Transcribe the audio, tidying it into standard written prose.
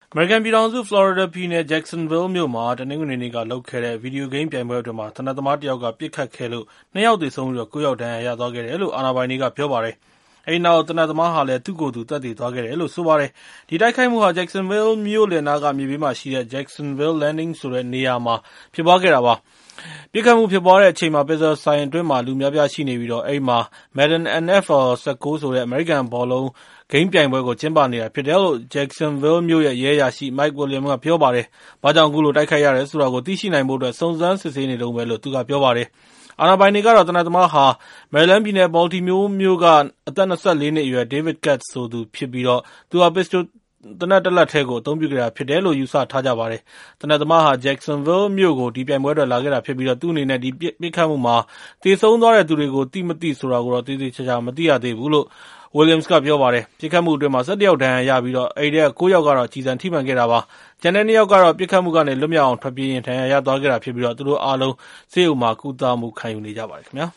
အမေရိကန်ပြည်ထောင်စု ဖလော်ရီဒါပြည်နယ် Jacksonville မြို့မှာတနင်္ဂနွေနေ့ကလုပ်ခဲ့တဲ့ ဗီဒီယိုဂိမ်းပြိုင်ပွဲအတွင်းသေနတ်သမားတယောက်ကပစ်ခတ်ခဲ့လို့2 ယောက်သေဆုံးပြီး9 ယောက်ဒဏ်ရာရသွားခဲ့တယ်လို့အာဏာပိုင်တွေကပြောပါတယ်။အဲဒီနောက်သေနတ်သမားဟာလည်းသူ့ကိုယ်သူသတ်သေသွားခဲ့တယ်လို့ဆိုပါတယ်။ဒီတိုက်ခိုက်မှုဟာ Jacksonville မြို့လယ်နားကမြေပေးမှာရှိတဲ့ Jacksonville Landing ဆိုတဲ့နေရာမှာဖြစ်ပွားခဲ့တာပါ။ပစ်ခတ်မှုဖြစ်ပွားတဲ့အချိန်မှာ ပစ္စဆိုင်အတွင်းမှာလူများပြားရှိနေပြီးအဲဒီမှာ Madden NFL 19 ဆိုတဲ့အမေရိကန်ဘောလုံးဂိမ်းပြိုင်ပွဲကိုကျင်းပနေတာဖြစ်တယ်လို့ Jacksonville မြို့ရဲ့ရဲအရာရှိ Mike Williams ကပြောပါတယ်။ဘာကြောင့်အခုလိုတိုက်ခိုက်ရတယ်ဆိုတာကိုသိရှိနိုင်ဖို့စုံစမ်းစစ်ဆေးနေတုန်းပဲလို့သူကပြောပါတယ်။အာဏာပိုင်တွေကတော့သေနတ်သမားဟာ မယ်ရီလန်းပြည်နယ် Baltimore မြို့ကအသက် 24 နှစ်အရွယ် David Katz ဆိုသူဖြစ်ပြီးသူဟာ ပစ္စတိုသေနတ်တလက်ထဲကိုအသုံးပြုခဲ့တာဖြစ်တယ်လို့ယူဆထားကြပါတယ်။သေနတ်သမားဟာ Jacksonville မြို့ကိုဒီပြိုင်ပွဲအတွက်လာခဲ့တာဖြစ်ပြီးသူ့အနေနဲ့ဒီပစ်ခတ်မှုမှာသေဆုံးသွားတဲ့သူတွေကိုသိမသိဆိုတာကိုတော့သေချာမသိရသေးဘူးလို့Williams ကပြောပါတယ်။ပစ်ခတ်မှုအတွင်း17 ယောက်ဒဏ်ရာရပြီးအဲဒီထဲက9 ယောက်ကတော့ကျည်ဆံထိမှန်ခဲ့တာပါ။ကျန်တဲ့2 ယောက်ကတော့ပစ်ခတ်မှုကနေလွတ်မြောက်အောင်ထွက်ပြေးရင်ဒဏ်ရာရသွားခဲ့တာဖြစ်ပြီးသူတို့အားလုံးဆေးရုံမှာကုသမှုခံယူနေကြပါတယ်ခင်ဗျာ